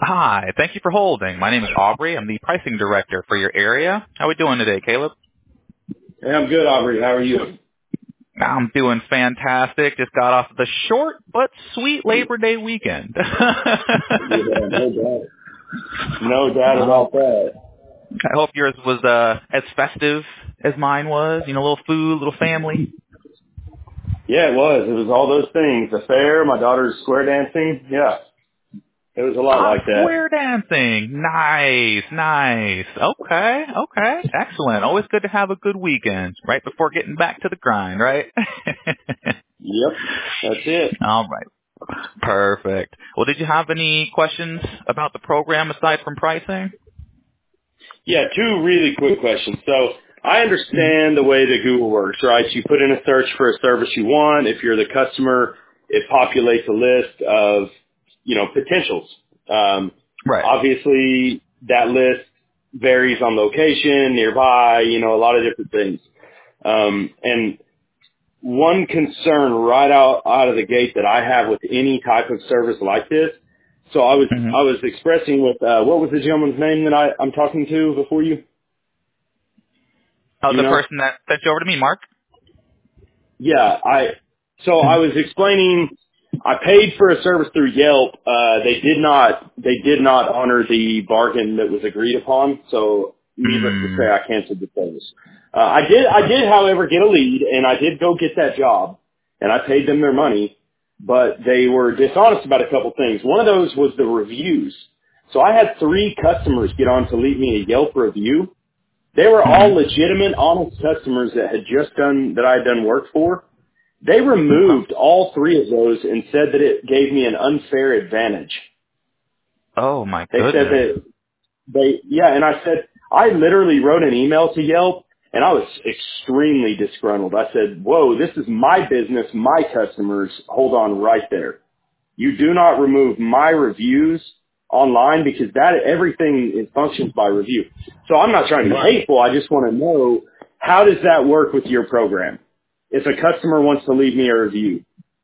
Hi, thank you for holding. My name is Aubrey. I'm the pricing director for your area. How are we doing today, Caleb? Hey, I'm good, Aubrey. How are you? I'm doing fantastic. Just got off the short but sweet Labor Day weekend. Yeah, no doubt. No doubt about that. I hope yours was as festive as mine was. You know, a little food, little family. Yeah, it was. It was all those things. The fair, my daughter's square dancing. Yeah, it was a lot like that. Square dancing. Nice. Okay. Excellent. Always good to have a good weekend right before getting back to the grind, right? Yep, that's it. All right. Perfect. Well, did you have any questions about the program aside from pricing? Yeah, two really quick questions. So I understand the way that Google works, right? You put in a search for a service you want. If you're the customer, it populates a list of, potentials. Right. Obviously, that list varies on location, nearby, a lot of different things. And one concern right out of the gate that I have with any type of service like this. So I was expressing with what was the gentleman's name that I'm talking to before you? Oh, You the know? person that sent you over to me, Mark? Yeah, I was explaining I paid for a service through Yelp. They did not honor the bargain that was agreed upon. So needless to say, I canceled the service. I did, however, get a lead, and I did go get that job, and I paid them their money, but they were dishonest about a couple things. One of those was the reviews. So I had 3 customers get on to leave me a Yelp review. They were all legitimate, honest customers that I had done work for. They removed all 3 of those and said that it gave me an unfair advantage. Oh, my They said goodness. and I said, I literally wrote an email to Yelp and I was extremely disgruntled. I said, whoa, this is my business, my customers. Hold on right there. You do not remove my reviews online because everything functions by review. So I'm not trying to be hateful. I just want to know, how does that work with your program? If a customer wants to leave me a review.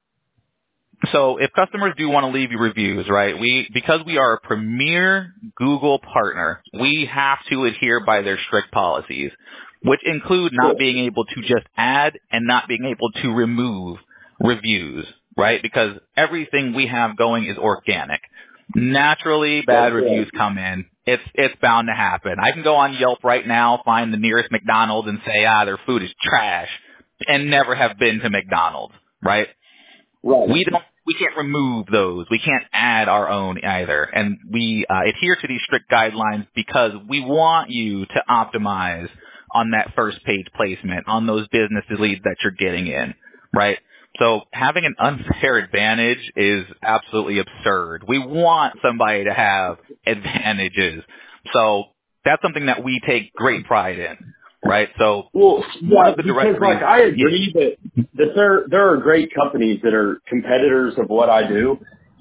So if customers do want to leave you reviews, right, because we are a premier Google partner, we have to adhere by their strict policies, which include not being able to just add and not being able to remove reviews, right? Because everything we have going is organic. Naturally, bad reviews come in. It's bound to happen. I can go on Yelp right now, find the nearest McDonald's and say, their food is trash, and never have been to McDonald's, right? Right. We can't remove those. We can't add our own either. And we adhere to these strict guidelines because we want you to optimize on that first page placement, on those business leads that you're getting in, right? So having an unfair advantage is absolutely absurd. We want somebody to have advantages. So that's something that we take great pride in, right? So one of the direct reasons, I agree that there are great companies that are competitors of what I do.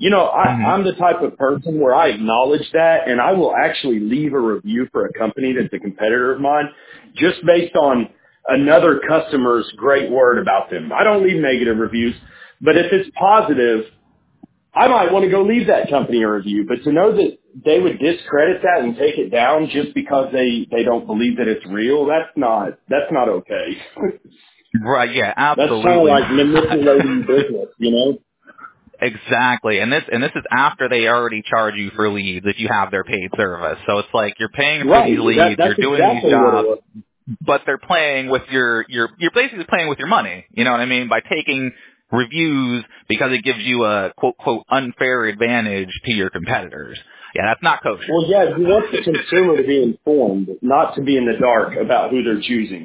I'm the type of person where I acknowledge that, and I will actually leave a review for a company that's a competitor of mine just based on another customer's great word about them. I don't leave negative reviews, but if it's positive, I might want to go leave that company a review. But to know that they would discredit that and take it down just because they don't believe that it's real, that's not okay. Right, yeah, absolutely. That's kind of like manipulating business, Exactly. And this is after they already charge you for leads if you have their paid service. So it's like you're paying for these leads, you're doing these jobs, but they're playing with you're basically playing with your money. You know what I mean? By taking reviews because it gives you a quote unfair advantage to your competitors. Yeah, that's not kosher. Well, yeah, you want the consumer to be informed, not to be in the dark about who they're choosing,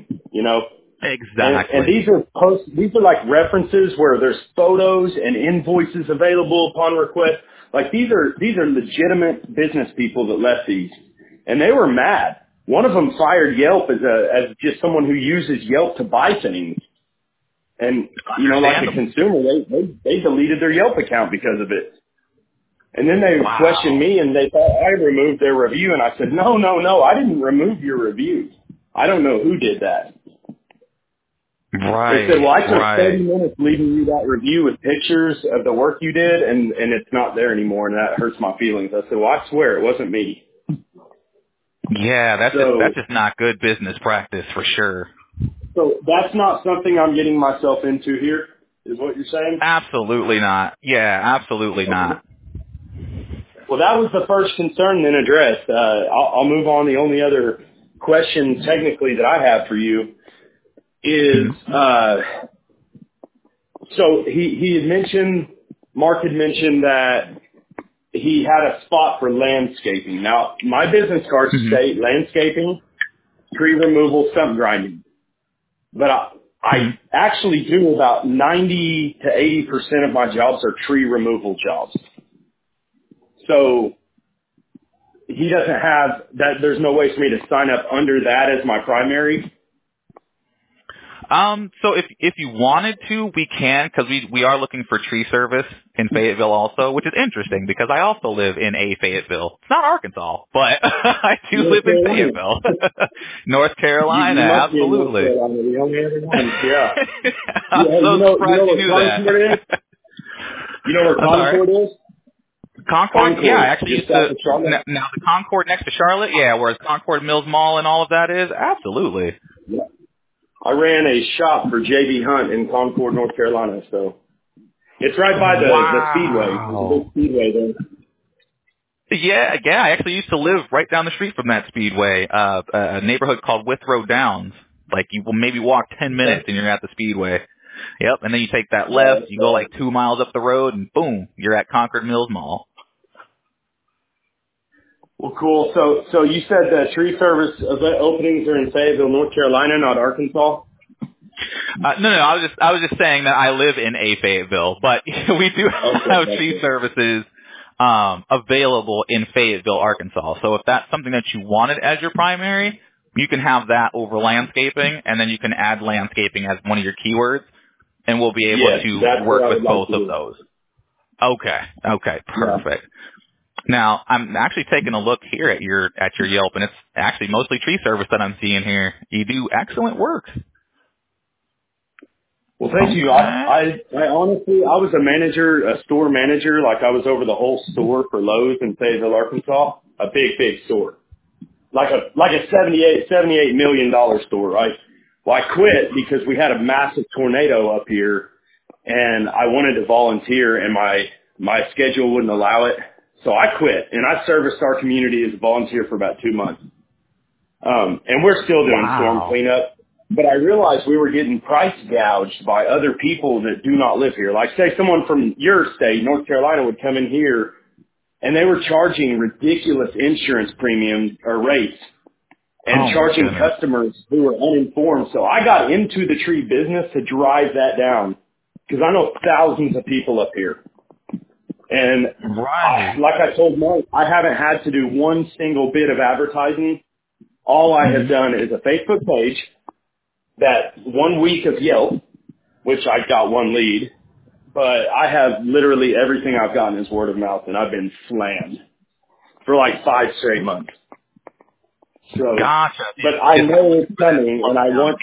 Exactly. And these are like references where there's photos and invoices available upon request. Like these are legitimate business people that left these, and they were mad. One of them fired Yelp as just someone who uses Yelp to buy things, and like a consumer, they deleted their Yelp account because of it. And then they questioned me, and they thought I removed their review, and I said, no, I didn't remove your review. I don't know who did that. They said, well, I took 30 minutes leaving you that review with pictures of the work you did, and it's not there anymore, and that hurts my feelings. I said, well, I swear it wasn't me. Yeah, that's just not good business practice for sure. So that's not something I'm getting myself into here, is what you're saying? Absolutely not. Yeah, absolutely not. Well, that was the first concern then addressed. I'll move on. The only other question technically that I have for you is, so he had mentioned, Mark had mentioned that he had a spot for landscaping. Now, my business cards state landscaping, tree removal, stump grinding. But I actually do about 90 to 80% of my jobs are tree removal jobs. So he doesn't have that. There's no way for me to sign up under that as my primary. So if you wanted to, we can, because we are looking for tree service in Fayetteville also, which is interesting because I also live in a Fayetteville. It's not Arkansas, but I do live in Fayetteville, North Carolina. You Absolutely. North Carolina, the only other one. Yeah. I'm so surprised you knew that. You know where Concord is? Concord? Yeah, I actually used to. Now the Concord next to Charlotte, yeah, whereas Concord Mills Mall and all of that is, absolutely. Yeah. I ran a shop for J.B. Hunt in Concord, North Carolina, so it's right by the Speedway. There's a big Speedway there. Yeah, I actually used to live right down the street from that Speedway, a neighborhood called Withrow Downs. Like, you will maybe walk 10 minutes and you're at the Speedway. Yep, and then you take that left, you go like 2 miles up the road, and boom, you're at Concord Mills Mall. Well, cool. So you said the tree service event openings are in Fayetteville, North Carolina, not Arkansas? No, I was just saying that I live in a Fayetteville, but we do have tree services available in Fayetteville, Arkansas. So if that's something that you wanted as your primary, you can have that over landscaping, and then you can add landscaping as one of your keywords, and we'll be able to work with both of those. Okay, perfect. Yeah. Now, I'm actually taking a look here at your Yelp, and it's actually mostly tree service that I'm seeing here. You do excellent work. Well, thank you. I honestly, I was a store manager, like I was over the whole store for Lowe's in Fayetteville, Arkansas, a big store, like a $78 million store, right? Well, I quit because we had a massive tornado up here, and I wanted to volunteer, and my schedule wouldn't allow it. So I quit, and I serviced our community as a volunteer for about 2 months. And we're still doing storm cleanup. But I realized we were getting price gouged by other people that do not live here. Like, say, someone from your state, North Carolina, would come in here, and they were charging ridiculous insurance premiums or rates and charging customers who were uninformed. So I got into the tree business to drive that down because I know thousands of people up here. And like I told Mark, I haven't had to do one single bit of advertising. All I have done is a Facebook page, that 1 week of Yelp, which I got one lead, but I have literally everything I've gotten is word of mouth, and I've been slammed for like 5 straight months. So, gotcha. But I know it's coming, and I want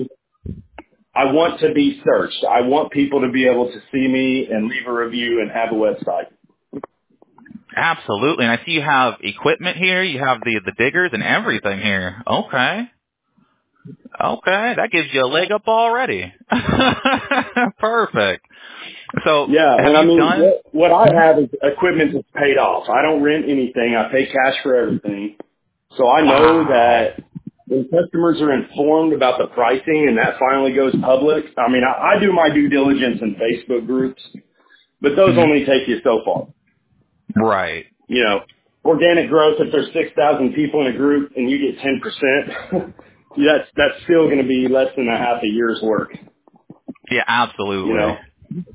to be searched. I want people to be able to see me and leave a review and have a website. Absolutely. And I see you have equipment here. You have the diggers and everything here. Okay, that gives you a leg up already. Perfect. So yeah, and I mean, what I have is equipment that's paid off. I don't rent anything. I pay cash for everything. So I know that when customers are informed about the pricing and that finally goes public, I mean, I do my due diligence in Facebook groups, but those only take you so far. Right. You know, organic growth, if there's 6,000 people in a group and you get 10%, that's still going to be less than a half a year's work. Yeah, absolutely. You know?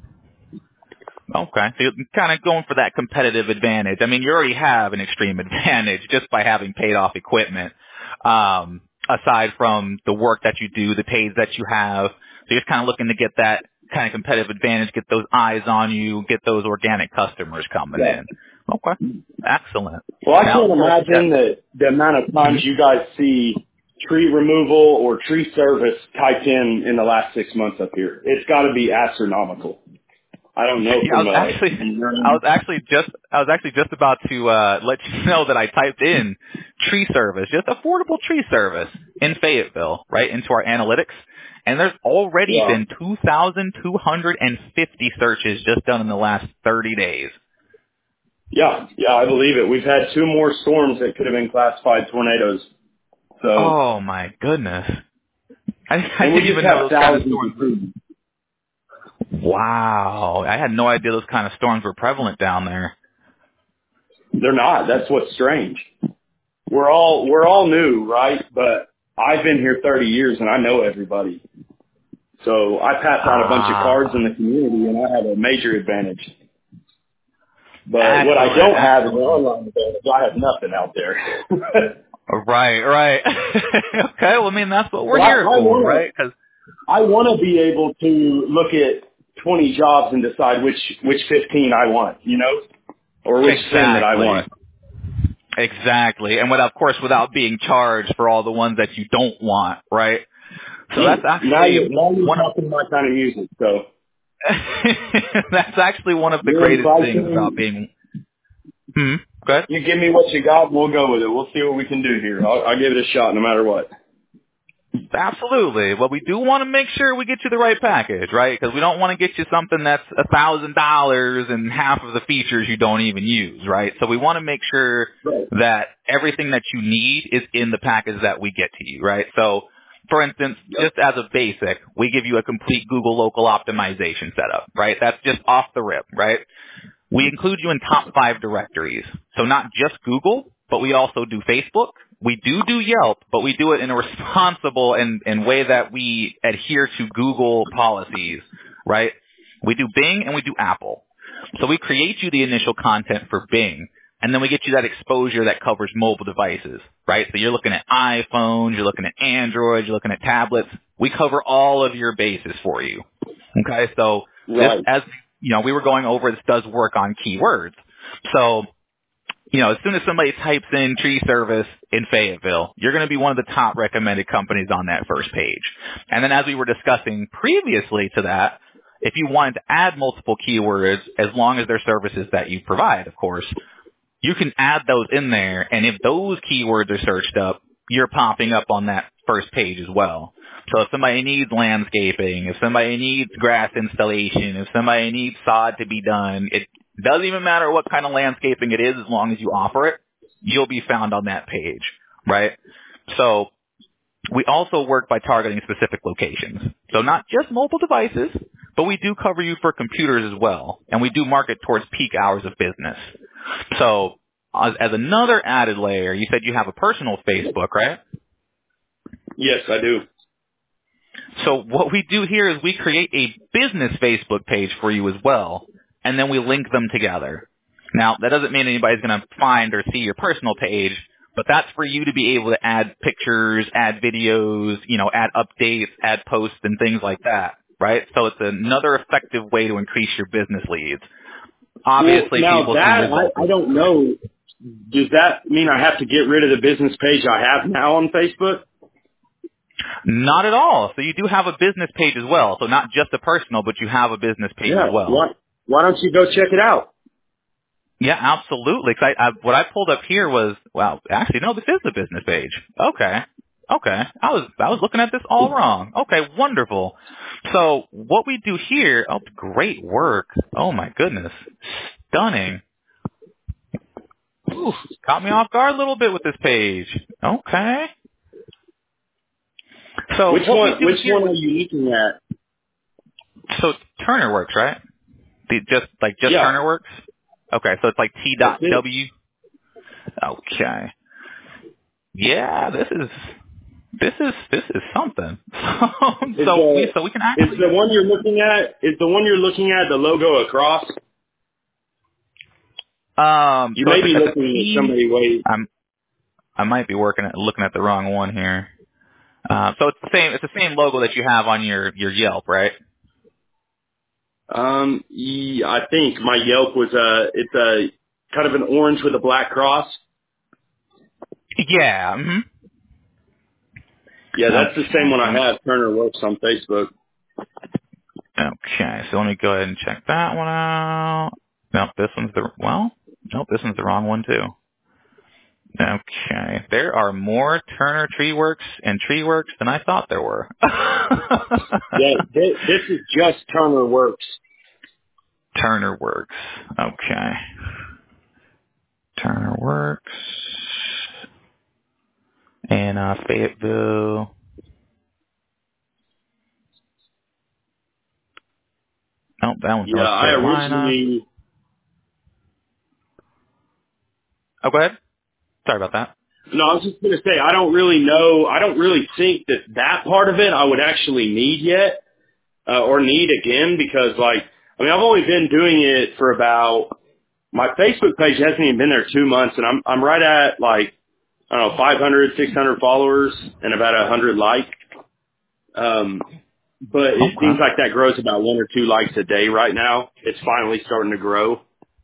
Okay, so you're kind of going for that competitive advantage. I mean, you already have an extreme advantage just by having paid off equipment, aside from the work that you do, the pays that you have. So you're just kind of looking to get that kind of competitive advantage, get those eyes on you, get those organic customers coming in. Okay, excellent. Well, I can't imagine that the amount of times you guys see tree removal or tree service typed in the last 6 months up here. It's got to be astronomical. I don't know Yeah, from I was actually just about to let you know that I typed in tree service, just affordable tree service in Fayetteville, right, into our analytics, and there's already been 2,250 searches just done in the last 30 days. Yeah, I believe it. We've had 2 more storms that could have been classified tornadoes. So. Oh my goodness! I And we didn't just even know have those kind of thousands storms. of trees. Wow, I had no idea those kind of storms were prevalent down there. They're not. That's what's strange. We're all new, right? But I've been here 30 years and I know everybody. So I pass out a bunch of cards in the community and I have a major advantage. But what I don't have is an online advantage. I have nothing out there. Right. Okay, well, I mean, that's what we're here for, right? 'Cause I want to be able to look at 20 jobs and decide which 15 I want, or which 10 that I want. Exactly. And of course, without being charged for all the ones that you don't want, right? So that's actually now you're talking my kind of music, so. That's actually one of the greatest things about being. Go ahead. You give me what you got, and we'll go with it. We'll see what we can do here. I'll give it a shot, no matter what. Absolutely. Well, we do want to make sure we get you the right package, right? Because we don't want to get you something that's $1,000 and half of the features you don't even use, right? So we want to make sure that everything that you need is in the package that we get to you, right? So, for instance, just as a basic, we give you a complete Google local optimization setup, right? That's just off the rip, right? We include you in top 5 directories. So not just Google, but we also do Facebook. We do Yelp, but we do it in a responsible and way that we adhere to Google policies, right? We do Bing and we do Apple. So we create you the initial content for Bing, and then we get you that exposure that covers mobile devices, right? So you're looking at iPhones, you're looking at Android, you're looking at tablets. We cover all of your bases for you. Okay, so this, as we were going over, this does work on keywords. So, as soon as somebody types in tree service in Fayetteville, you're going to be one of the top recommended companies on that first page. And then as we were discussing previously to that, if you wanted to add multiple keywords, as long as they're services that you provide, of course, you can add those in there. And if those keywords are searched up, you're popping up on that first page as well. So if somebody needs landscaping, if somebody needs grass installation, if somebody needs sod to be done, it doesn't even matter what kind of landscaping it is, as long as you offer it, you'll be found on that page, right? So we also work by targeting specific locations. So not just mobile devices, but we do cover you for computers as well, and we do market towards peak hours of business. So as another added layer, you said you have a personal Facebook, right? Yes, I do. So what we do here is we create a business Facebook page for you as well, and then we link them together. Now, that doesn't mean anybody's going to find or see your personal page, but that's for you to be able to add pictures, add videos, add updates, add posts, and things like that, right? So it's another effective way to increase your business leads. Obviously, now people that I don't know. Does that mean I have to get rid of the business page I have now on Facebook? Not at all. So you do have a business page as well. So not just a personal, but you have a business page as well. Why don't you go check it out? Yeah, absolutely. What I pulled up here was, actually, no, this is the business page. Okay. I was looking at this all wrong. Okay, wonderful. So what we do here, great work. Oh my goodness. Stunning. Ooh, caught me off guard a little bit with this page. Okay. So which one are you looking at? So Turner Works, right? Just Turner Works? Okay, so it's like T.W. Okay. Yeah, this is something. So we can actually. Is the one you're looking at? Is the one you're looking at the logo across? You may be looking at somebody way. I might be looking at the wrong one here. So it's the same logo that you have on your Yelp, right? I think my Yelp was it's a kind of an orange with a black cross. Yeah. Mm-hmm. Yeah, that's the same one I have. Turner Works on Facebook. Okay, so let me go ahead and check that one out. Nope, this one's this one's the wrong one too. Okay, there are more Turner TreeWorks and TreeWorks than I thought there were. Yeah, this is just Turner Works. Turner Works. Okay. Turner Works. And Fayetteville. Oh, that one's Yeah, North I Carolina. originally. Oh, go ahead. Sorry about that. No, I was just gonna say I don't really know. I don't really think that part of it I would actually need yet, or need again, because I've only been doing it for about. My Facebook page hasn't even been there 2 months, and I'm right at I don't know 500, 600 followers and about 100 likes. But it seems Okay. like that grows about 1 or 2 likes a day right now. It's finally starting to grow.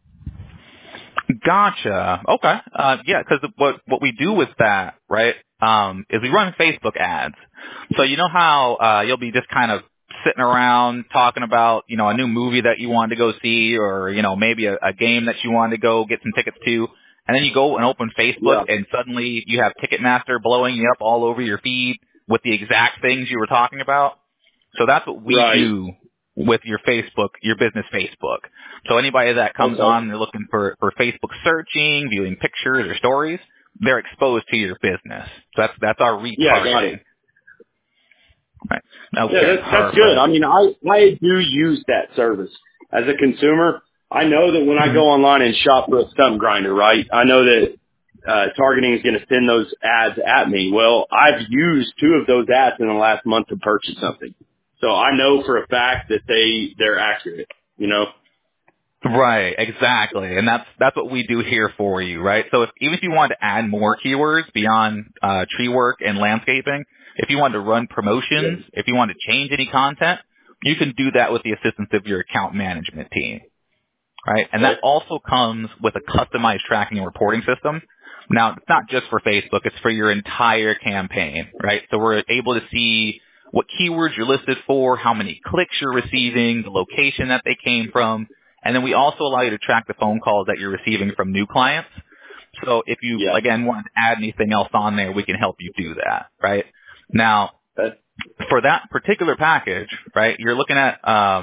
Gotcha. Okay. Yeah, because what we do with that, right, is we run Facebook ads. So you know how you'll be just kind of sitting around talking about, a new movie that you wanted to go see, or maybe a game that you wanted to go get some tickets to, and then you go and open Facebook, Yeah. and suddenly you have Ticketmaster blowing you up all over your feed with the exact things you were talking about. So that's what we Right. do with your Facebook, your business Facebook. So anybody that comes Okay. on and they're looking for Facebook searching, viewing pictures or stories, they're exposed to your business. So that's our Yeah, got it. retargeting. Right. Yeah, Okay, that's good. I perfect. mean, I do use that service as a consumer. I know that when I Mhm. go online and shop for a stump grinder, right? I know that targeting is going to send those ads at me. Well, I've used 2 of those ads in the last month to purchase something, so I know for a fact that they're accurate. You know? Right, exactly. And that's what we do here for you, right? So even if you want to add more keywords beyond tree work and landscaping, if you want to run Yeah. promotions, if you want to change any content, you can do that with the assistance of your account management team. Right? And that Okay. also comes with a customized tracking and reporting system. Now, it's not just for Facebook, it's for your entire campaign, right? So we're able to see what keywords you're listed for, how many clicks you're receiving, the location that they came from, and then we also allow you to track the phone calls that you're receiving from new clients. So if you, Yeah. again, want to add anything else on there, we can help you do that, right? Now, Okay. for that particular package, right, you're looking at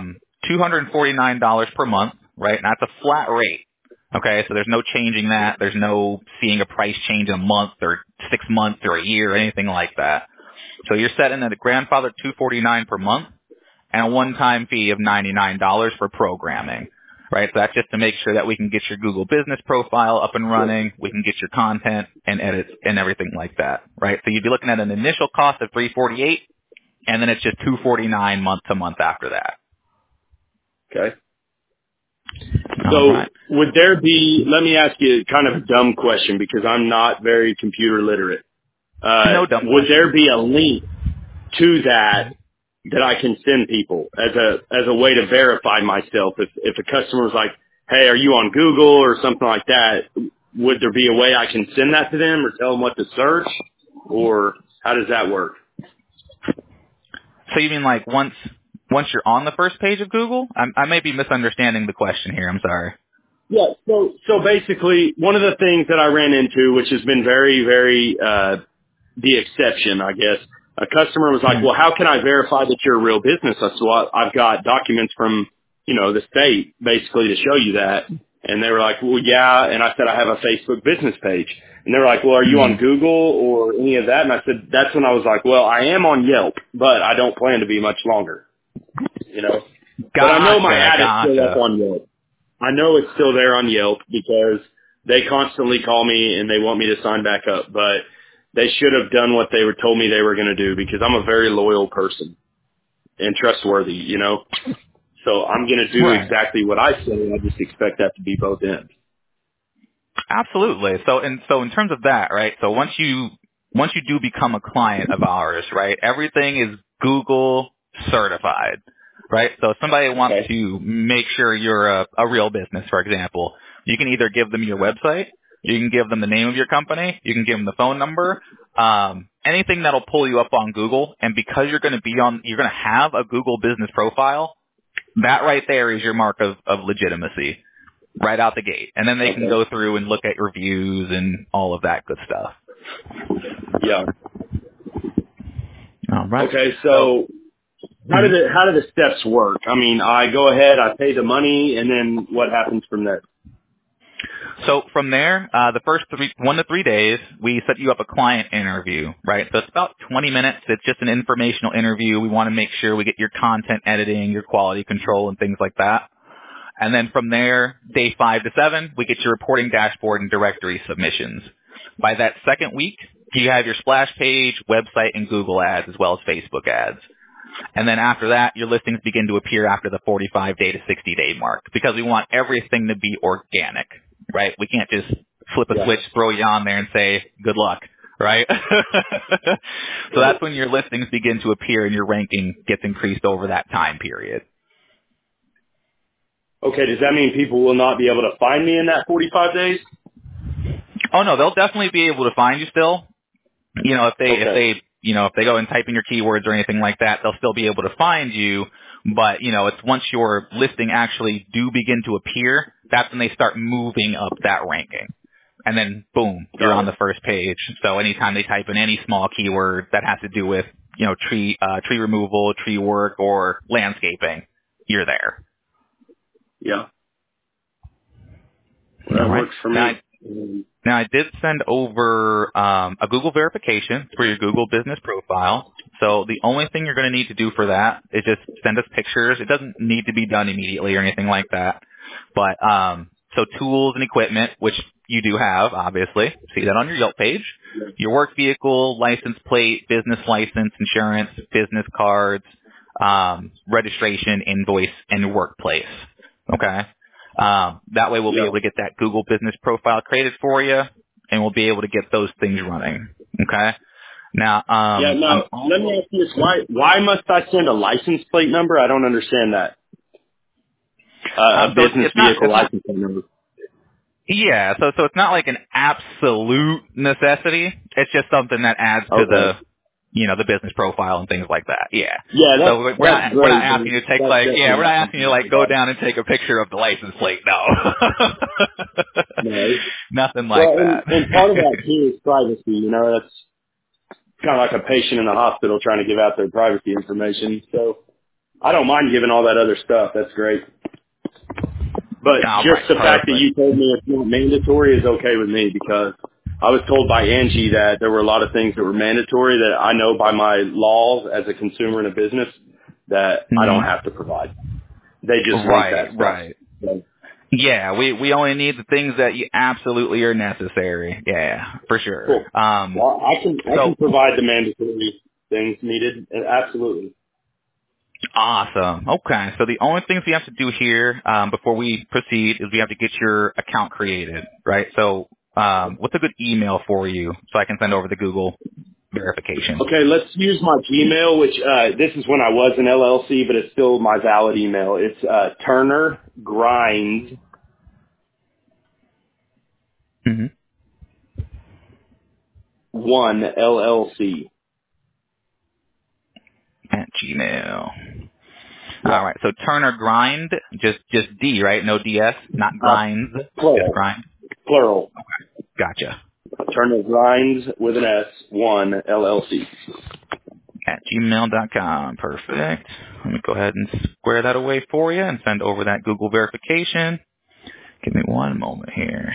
$249 per month, right? And that's a flat rate. Okay, so there's no changing that. There's no seeing a price change in a month or 6 months or a year or anything like that. So you're setting at a grandfather $249 per month and a one-time fee of $99 for programming. Right, so that's just to make sure that we can get your Google business profile up and running, we can get your content and edits and everything like that. Right, so you'd be looking at an initial cost of $348, and then it's just $249 month to month after that. Okay. All So right. would there be? Let me ask you kind of a dumb question because I'm not very computer literate. No dumb Would there questions. be a link to that I can send people as a way to verify myself? If a customer was like, "Hey, are you on Google?" or something like that, would there be a way I can send that to them or tell them what to search, or how does that work? So you mean like once you're on the first page of Google? I may be misunderstanding the question here. I'm sorry. Yeah. So basically, one of the things that I ran into, which has been very very the exception, I guess. A customer was like, Mhm. well, how can I verify that you're a real business? I said, well, I've got documents from, the state basically to show you that. And they were like, well, yeah. And I said, I have a Facebook business page. And they were like, well, are you on Mhm. Google or any of that? And I said, that's when I was like, well, I am on Yelp, but I don't plan to be much longer, you know. But I know my Gotcha. ad is still up Gotcha. on Yelp. I know it's still there on Yelp because they constantly call me and they want me to sign back up, but they should have done what they were told me they were going to do because I'm a very loyal person and trustworthy, So I'm going to do Right. exactly what I say, and I just expect that to be both ends. Absolutely. So in terms of that, right? So once you do become a client of ours, right? Everything is Google certified, right? So if somebody wants Okay. to make sure you're a real business, for example, you can either give them your website, you can give them the name of your company, you can give them the phone number, anything that'll pull you up on Google, and because you're going to have a Google business profile, that right there is your mark of legitimacy right out the gate. And then they can go through and look at reviews and all of that good stuff. Yeah. All right. Okay, so how do the steps work? I mean, I go ahead, I pay the money, and then what happens from there? So from there, the first 1 to 3 days, we set you up a client interview, right? So it's about 20 minutes. It's just an informational interview. We want to make sure we get your content editing, your quality control, and things like that. And then from there, day 5 to 7, we get your reporting dashboard and directory submissions. By that second week, you have your splash page, website, and Google ads, as well as Facebook ads. And then after that, your listings begin to appear after the 45-day to 60-day mark, because we want everything to be organic, right? We can't just flip a switch, throw you on there, and say, good luck, right? So that's when your listings begin to appear and your ranking gets increased over that time period. Okay, does that mean people will not be able to find me in that 45 days? Oh, no, they'll definitely be able to find you still. You know, if they go and type in your keywords or anything like that, they'll still be able to find you. But, you know, it's once your listing actually do begin to appear, that's when they start moving up that ranking. And then, boom, you're on the first page. So anytime they type in any small keyword that has to do with, you know, tree removal, tree work, or landscaping, you're there. Yeah. Well, that works for me. Now, I did send over a Google verification for your Google business profile. So the only thing you're going to need to do for that is just send us pictures. It doesn't need to be done immediately or anything like that. But so tools and equipment, which you do have, obviously. See that on your Yelp page. Your work vehicle, license plate, business license, insurance, business cards, registration, invoice, and workplace. Okay? That way we'll be able to get that Google business profile created for you, and we'll be able to get those things running. Okay? Now, let me ask you this. Why must I send a license plate number? I don't understand that. A business vehicle license plate number. Yeah, so it's not like an absolute necessity. It's just something that adds to the, you know, the business profile and things like that. Yeah. Yeah. So we're not asking you to take we're not asking you to go down and take a picture of the license plate. No. No. Nothing like that. And part of that too is privacy. You know, that's kind of like a patient in a hospital trying to give out their privacy information. So I don't mind giving all that other stuff. That's great. But just the fact that you told me it's not mandatory is okay with me, because I was told by Angie that there were a lot of things that were mandatory that I know by my laws as a consumer in a business that I don't have to provide. They just want that stuff. Right. So, yeah, we only need the things that you absolutely are necessary. Yeah, for sure. Cool. Well, I can provide the mandatory things needed. Absolutely. Awesome. Okay. So the only things we have to do here before we proceed is we have to get your account created, right? So what's a good email for you so I can send over the Google verification? Okay, let's use my Gmail, which this is when I was an LLC, but it's still my valid email. It's Turner Grind. Mm-hmm. 1 LLC at Gmail. Yeah. All right. So Turner Grind, just D, right? No DS, not Grinds. Plural. Just Grind. Plural. Okay. Gotcha. Turner Grinds with an S, 1 LLC. At gmail.com. Perfect. Let me go ahead and square that away for you and send over that Google verification. Give me one moment here.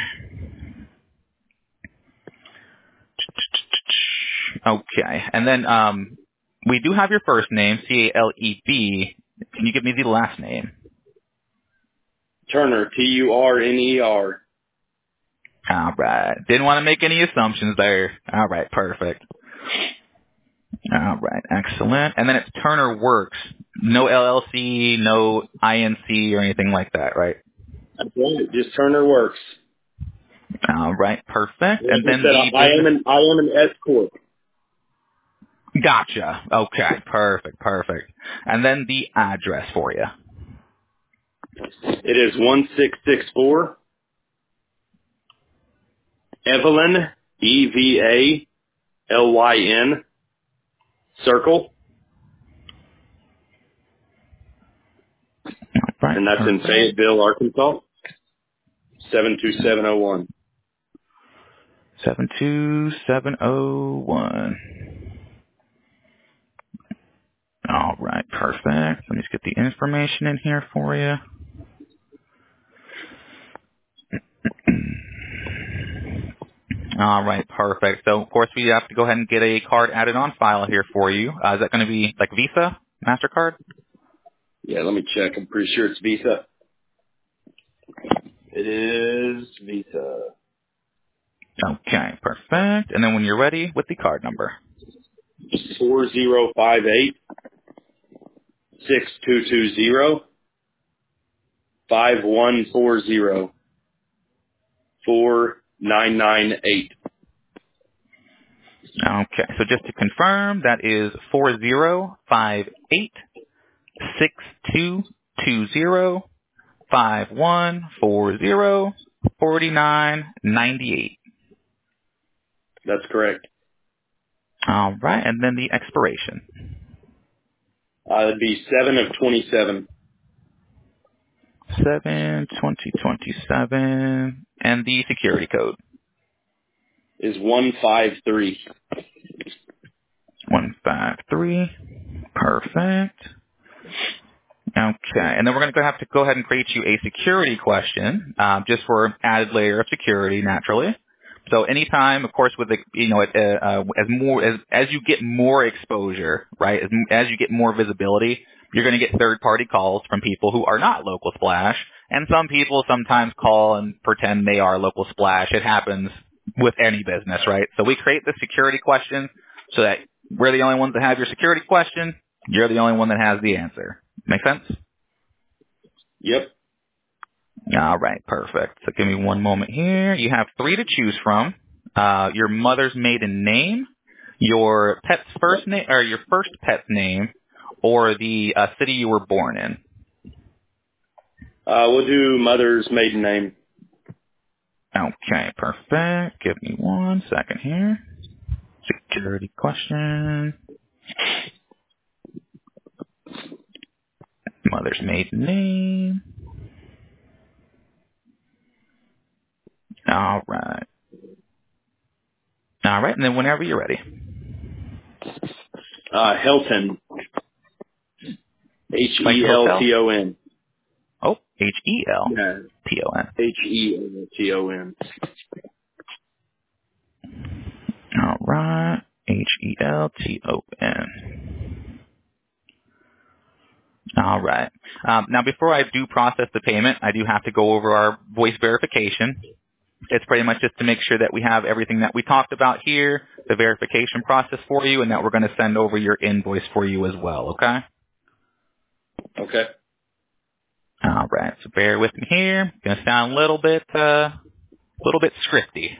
Okay. And then we do have your first name, Caleb. Can you give me the last name? Turner, Turner. All right. Didn't want to make any assumptions there. All right. Perfect. All right. Excellent. And then it's Turner Works. No LLC, no INC or anything like that, right? That's right. Just Turner Works. All right. Perfect. Like and then I am an S Corp. Gotcha. Okay. Perfect. And then the address for you. It is 1664 Evelyn, EVA, LYN Circle, Right. and that's in Fayetteville, Arkansas, 72701. 72701. All right, perfect. Let me just get the information in here for you. All right, perfect. So, of course, we have to go ahead and get a card added on file here for you. Is that going to be like Visa, MasterCard? Yeah, let me check. I'm pretty sure it's Visa. It is Visa. Okay, perfect. And then when you're ready, with the card number. 4058 6220 5140 4998. Okay, so just to confirm, that is 4058 6220 5140 4998. That's correct. All right, and then the expiration. It'd be 7 of 27. 7/20/27, and the security code. Is 153. 153. Perfect. Okay, and then we're going to have to go ahead and create you a security question, just for added layer of security, naturally. So anytime, of course, with the, as you get more exposure, right, as you get more visibility, you're going to get third-party calls from people who are not Local Splash, and some people sometimes call and pretend they are Local Splash. It happens with any business, right? So we create the security question so that we're the only ones that have your security question. You're the only one that has the answer. Make sense? Yep. All right, perfect. So give me one moment here. You have 3 to choose from. Your mother's maiden name, your pet's first name, or your first pet's name, or the city you were born in. We'll do mother's maiden name. Okay, perfect. Give me 1 second here. Security question. Mother's maiden name. All right. All right, and then whenever you're ready. Helton. Helton. Oh, Helton. Yeah. Helton. All right. Helton. All right. Now, before I do process the payment, I do have to go over our voice verification. It's pretty much just to make sure that we have everything that we talked about here, the verification process for you, and that we're going to send over your invoice for you as well, okay? Okay. All right. So bear with me here. Going to sound a little bit scripty.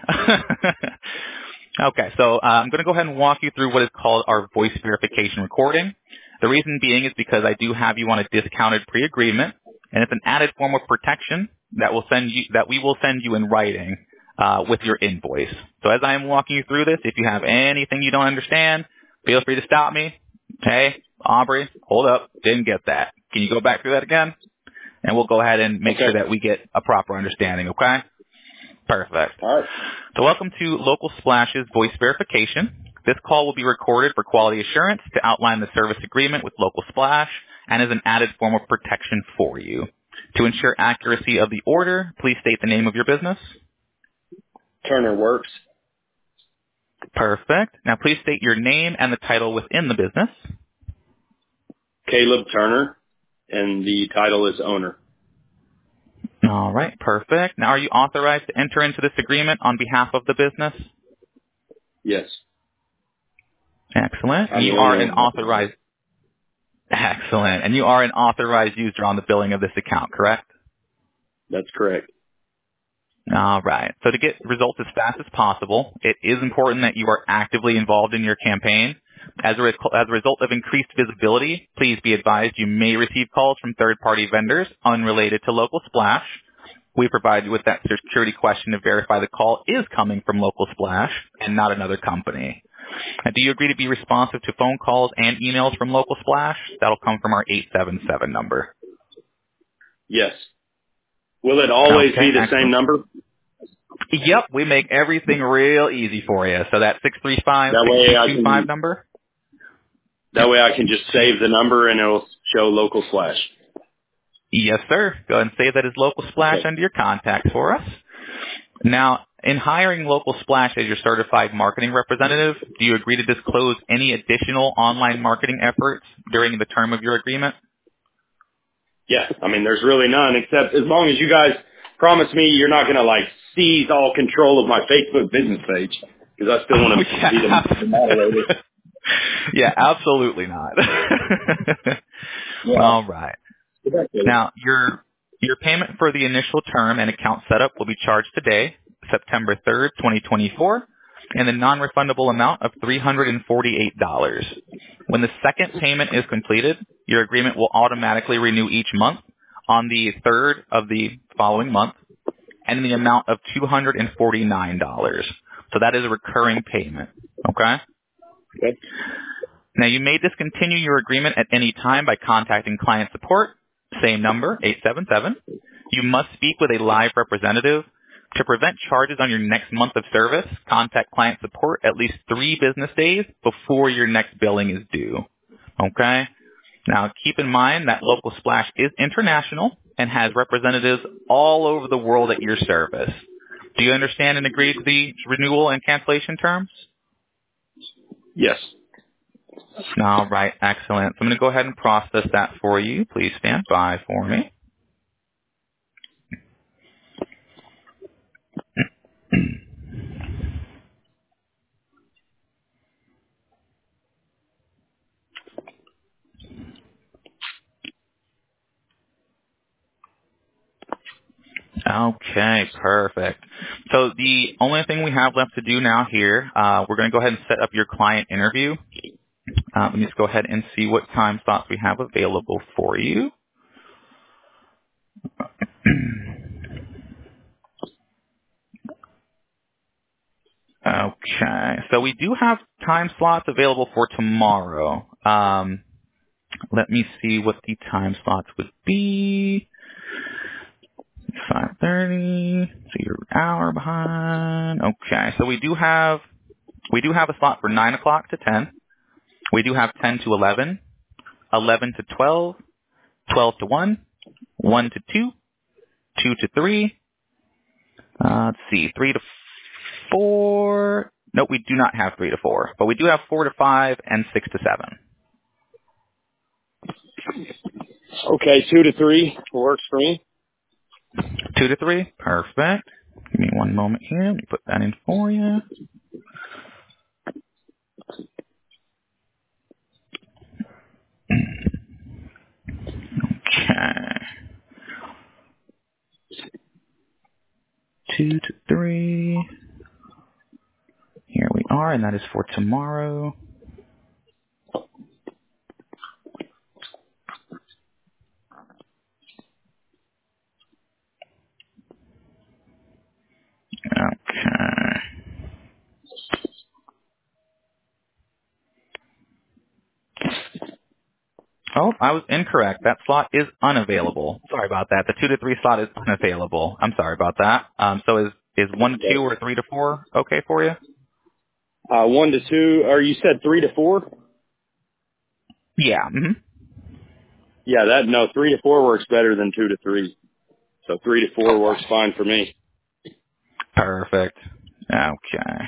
Okay, so I'm going to go ahead and walk you through what is called our voice verification recording. The reason being is because I do have you on a discounted pre-agreement, and it's an added form of protection that we will send you in writing with your invoice. So as I am walking you through this, if you have anything you don't understand, feel free to stop me. Hey, Aubrey, hold up, didn't get that. Can you go back through that again? And we'll go ahead and make sure that we get a proper understanding, okay? Perfect. All right. So welcome to Local Splash's voice verification. This call will be recorded for quality assurance to outline the service agreement with Local Splash and is an added form of protection for you. To ensure accuracy of the order, please state the name of your business. Turner Works. Perfect. Now please state your name and the title within the business. Caleb Turner, and the title is owner. All right, perfect. Now are you authorized to enter into this agreement on behalf of the business? Yes. Excellent. And you are an authorized user on the billing of this account, correct? That's correct. All right. So to get results as fast as possible, it is important that you are actively involved in your campaign. As a result of increased visibility, please be advised you may receive calls from third-party vendors unrelated to Local Splash. We provide you with that security question to verify the call is coming from Local Splash and not another company. Do you agree to be responsive to phone calls and emails from Local Splash? That'll come from our 877 number. Yes. Will it always Okay, be the excellent. same number? Yep, we make everything real easy for you. So that 635-6225 number? That way I can just save the number and it'll show Local Splash. Yes, sir. Go ahead and save that as Local Splash under your contacts for us. Now, in hiring Local Splash as your certified marketing representative, do you agree to disclose any additional online marketing efforts during the term of your agreement? Yeah, I mean, there's really none except as long as you guys promise me you're not going to like seize all control of my Facebook business page because I still want to be the moderator. Yeah, absolutely not. Yeah. All right. Now, your payment for the initial term and account setup will be charged today, September 3rd, 2024, in the non-refundable amount of $348. When the second payment is completed, your agreement will automatically renew each month on the 3rd of the following month and in the amount of $249. So that is a recurring payment. Okay? Okay. Now, you may discontinue your agreement at any time by contacting client support, same number, 877. You must speak with a live representative. To prevent charges on your next month of service, contact client support at least 3 business days before your next billing is due. Okay? Now, keep in mind that Local Splash is international and has representatives all over the world at your service. Do you understand and agree to the renewal and cancellation terms? Yes. All right, excellent. So I'm going to go ahead and process that for you. Please stand by for me. Okay, perfect. So the only thing we have left to do now here, we're going to go ahead and set up your client interview. Let me just go ahead and see what time slots we have available for you. Okay, so we do have time slots available for tomorrow. Let me see what the time slots would be. 5:30. So you're an hour behind. Okay, so we do have a slot for 9 o'clock to 10. We do have 10 to 11, 11 to 12, 12 to 1, 1 to 2, 2 to 3. Let's see, 3 to 4. Nope, we do not have 3 to 4, but we do have 4 to 5 and 6 to 7. Okay, 2 to 3 works for me. 2 to 3, perfect. Give me one moment here. Let me put that in for you. Okay. 2 to 3. Here we are, and that is for tomorrow. Okay. Oh, I was incorrect. That slot is unavailable. Sorry about that. The 2 to 3 slot is unavailable. I'm sorry about that. So is 1 to 2 or 3 to 4 okay for you? 1 to 2, or you said 3 to 4? Yeah. Mm-hmm. Yeah, 3 to 4 works better than 2 to 3. So 3 to 4 works fine for me. Perfect. Okay.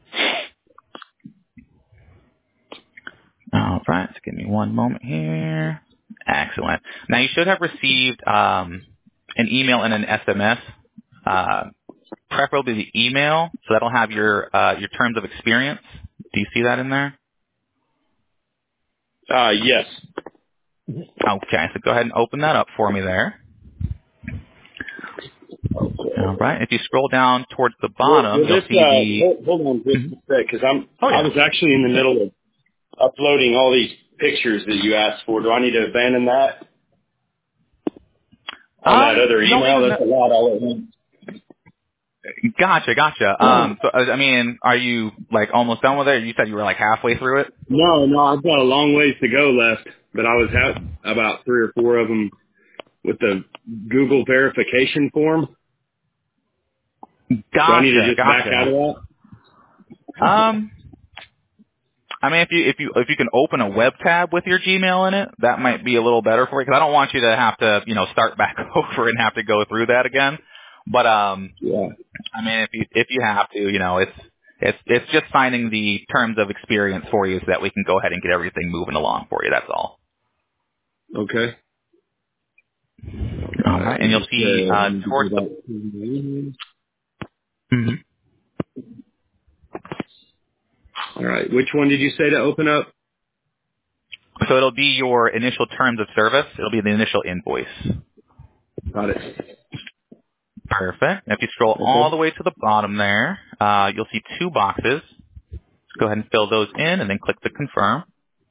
All right. So give me one moment here. Excellent. Now you should have received an email and an SMS, preferably the email, so that'll have your terms of experience. Do you see that in there? Yes. Okay. So go ahead and open that up for me there. All right. If you scroll down towards the bottom, you'll see the. Hold on just a sec, because I Oh, was actually in the middle of uploading all these pictures that you asked for. Do I need to abandon that on that other email? That's a lot all at once. Gotcha. So, I mean, are you like almost done with it? You said you were like halfway through it? No, I've got a long ways to go left, but I was about 3 or 4 of them with the Google verification form. Do I need to just back out of that? I mean, if you can open a web tab with your Gmail in it, that might be a little better for you, because I don't want you to have to, start back over and have to go through that again. But Yeah. I mean, if you have to, it's just signing the terms of experience for you so that we can go ahead and get everything moving along for you. That's all. Okay. All right, and you'll see towards the. Mm-hmm. All right. Which one did you say to open up? So it'll be your initial terms of service. It'll be the initial invoice. Got it. Perfect. If you scroll all the way to the bottom there, you'll see 2 boxes. Go ahead and fill those in and then click the confirm.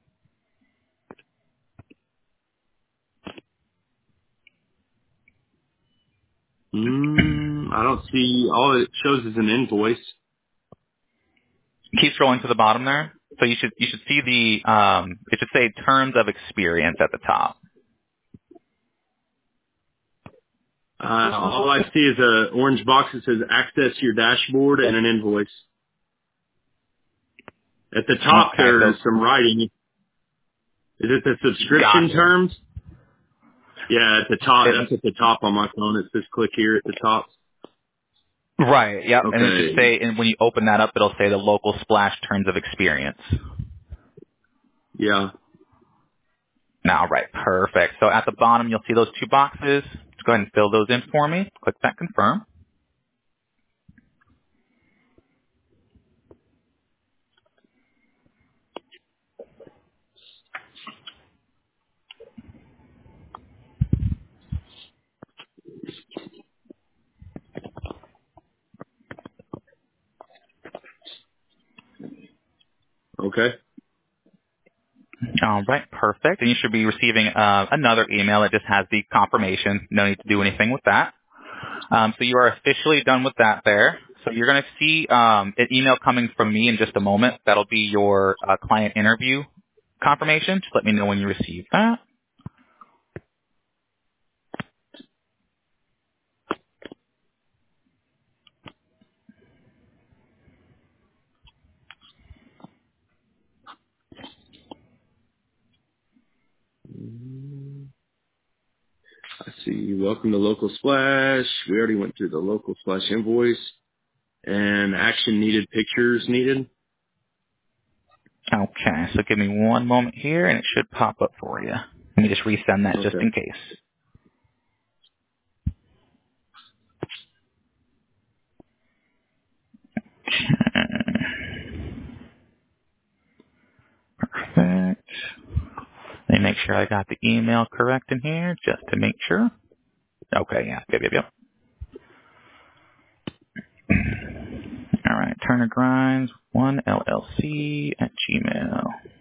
I don't see. All it shows is an invoice. Keep scrolling to the bottom there. So you should see it should say terms of experience at the top. All I see is a orange box that says access your dashboard and an invoice. At the top, Okay, there's so some writing. Is it the subscription terms? Yeah, at the top. That's at the top on my phone. It says click here at the top. Right, yep. Okay. And it should say, and when you open that up, it'll say the local splash terms of experience. Yeah. Now, right, perfect. So at the bottom, you'll see those 2 boxes. Just go ahead and fill those in for me. Click that confirm. Okay. All right, perfect. And you should be receiving another email that just has the confirmation. No need to do anything with that. So you are officially done with that there. So you're going to see an email coming from me in just a moment. That'll be your client interview confirmation. Just let me know when you receive that. I see. Welcome to Local Splash. We already went through the Local Splash invoice and action needed, pictures needed. Okay, so give me one moment here, and it should pop up for you. Let me just resend that just in case. Perfect. Let me make sure I got the email correct in here, just to make sure. Okay, yeah. Yep. All right, Turner Grimes 1 LLC at Gmail.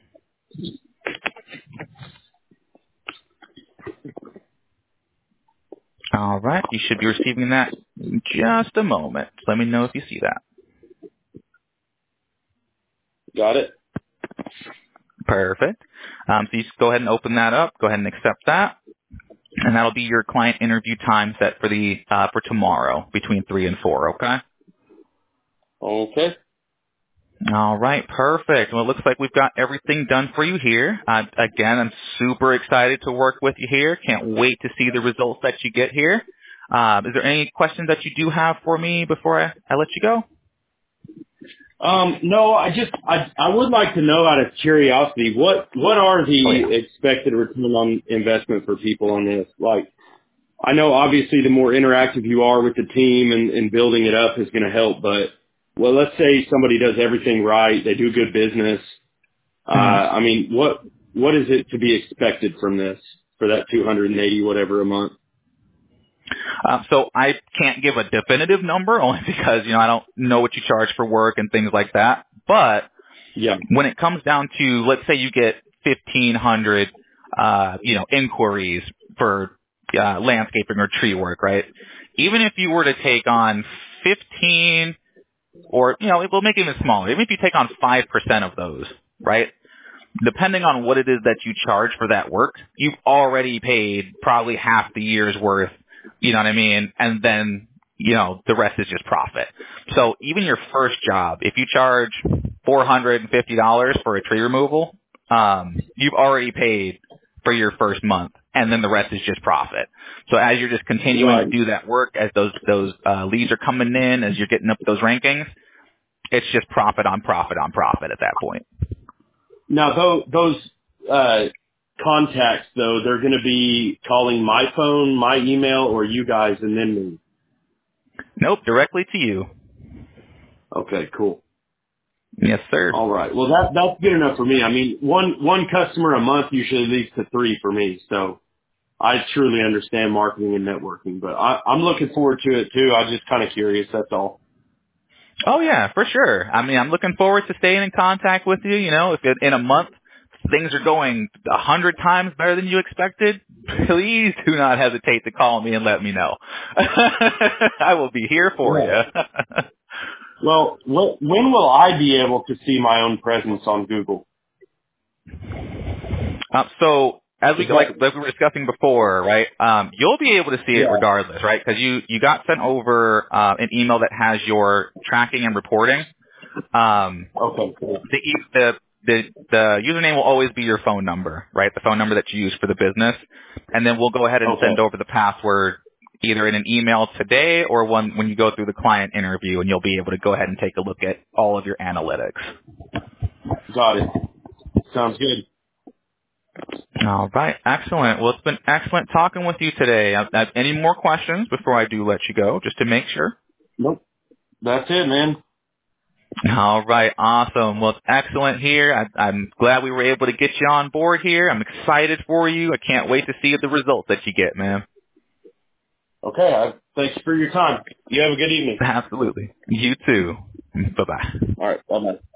All right, you should be receiving that in just a moment. Let me know if you see that. Got it. Perfect. So you just go ahead and open that up. Go ahead and accept that, and that'll be your client interview time set for the for tomorrow between 3 and 4. Okay. Okay. All right, perfect. Well, it looks like we've got everything done for you here. Again, I'm super excited to work with you here. Can't wait to see the results that you get here. Is there any questions that you do have for me before I let you go? No, I would like to know out of curiosity, what are the expected return on investment for people on this? Like, I know obviously the more interactive you are with the team and building it up is going to help, but well, let's say somebody does everything right, they do good business. I mean, what is it to be expected from this for that 280 whatever a month? So I can't give a definitive number only because, I don't know what you charge for work and things like that. But Yeah. when it comes down to, let's say you get 1,500, inquiries for landscaping or tree work, right? Even if you were to take on 15 or, we'll make it even smaller. Even if you take on 5% of those, right? Depending on what it is that you charge for that work, you've already paid probably half the year's worth, you know what I mean? And then, the rest is just profit. So even your first job, if you charge $450 for a tree removal, you've already paid for your first month, and then the rest is just profit. So as you're just continuing to do that work, as those leads are coming in, as you're getting up those rankings, it's just profit on profit on profit at that point. Now, those contacts, though, they're going to be calling my phone, my email, or you guys, and then me? Nope, directly to you. Okay, cool. Yes, sir. All right. Well, that's good enough for me. I mean, one customer a month usually leads to 3 for me, so I truly understand marketing and networking. But I'm looking forward to it, too. I'm just kind of curious, that's all. Oh, yeah, for sure. I mean, I'm looking forward to staying in contact with you. If in a month things are going 100 times better than you expected, please do not hesitate to call me and let me know. I will be here for you. Well, when will I be able to see my own presence on Google? So as we like we were discussing before, right? You'll be able to see it regardless, right? Because you got sent over an email that has your tracking and reporting. Okay, cool. The username will always be your phone number, right? The phone number that you use for the business, and then we'll go ahead and send over the password either in an email today or when you go through the client interview, and you'll be able to go ahead and take a look at all of your analytics. Got it. Sounds good. All right. Excellent. Well, it's been excellent talking with you today. Any more questions before I do let you go, just to make sure? Nope. That's it, man. All right. Awesome. Well, it's excellent here. I'm glad we were able to get you on board here. I'm excited for you. I can't wait to see the results that you get, man. Okay. Thanks for your time. You have a good evening. Absolutely. You too. Bye-bye. All right. Bye-bye.